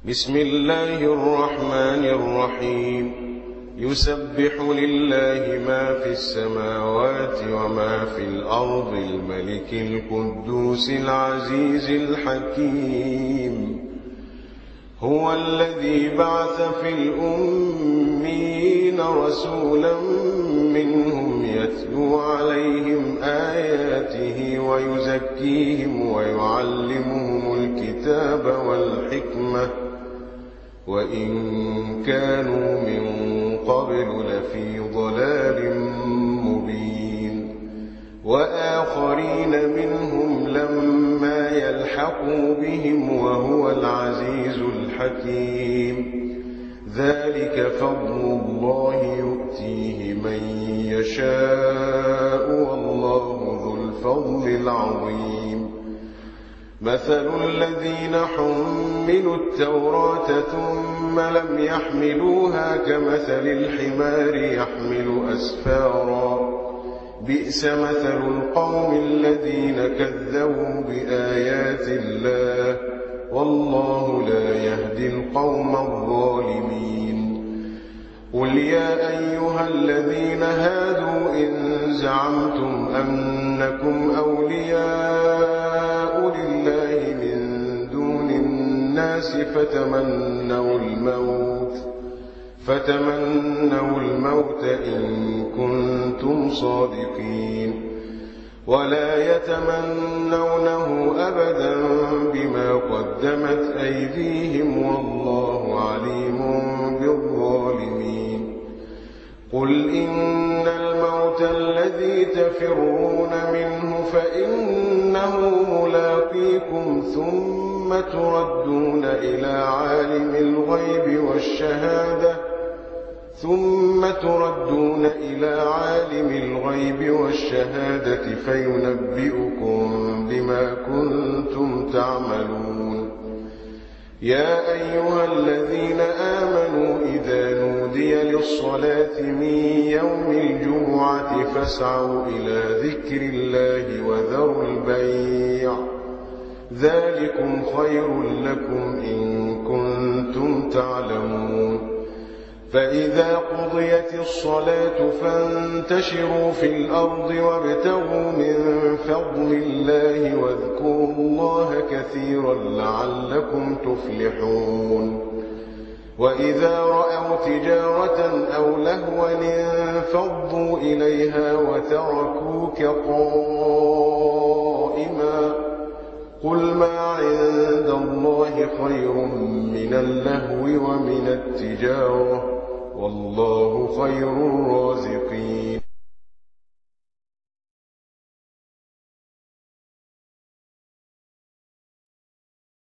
بسم الله الرحمن الرحيم يسبح لله ما في السماوات وما في الأرض الملك القدوس العزيز الحكيم هو الذي بعث في الأميين رسولا منهم يتلو عليهم آياته ويزكيهم ويعلمهم الكتاب والحكمة وإن كانوا من قبل لفي ضلال مبين وآخرين منهم لما يلحقوا بهم وهو العزيز الحكيم ذلك فضل الله يؤتيه من يشاء والله ذو الفضل العظيم مثل الذين حملوا التوراة ثم لم يحملوها كمثل الحمار يحمل أسفارا بئس مثل القوم الذين كذبوا بآيات الله والله لا يهدي القوم الظالمين قل يا أيها الذين هادوا إن زعمتم أنكم أولياء لله من دون الناس فتمنوا الموت إن كنتم صادقين ولا يتمنونه أبدا بما قدمت أيديهم والله عليم بالظالمين قل إن الموت الذي تفرون منه فإنه ملاقيكم ثم تردون إلى عالم الغيب والشهادة فينبئكم بما كنتم تعملون يا أيها الذين آمنوا إذا نودي للصلاة من يوم الجمعة فاسعوا إلى ذكر الله وذروا البيع ذلكم خير لكم إن كنتم تعلمون فإذا قضيت الصلاة فانتشروا في الأرض وابتغوا من فضل الله واذكروا الله كثيرا لعلكم تفلحون وإذا رأوا تجارة أو لهوا انفضوا إليها وتركوك قائما قل ما عند الله خير من اللهو ومن التجارة والله خير الرازقين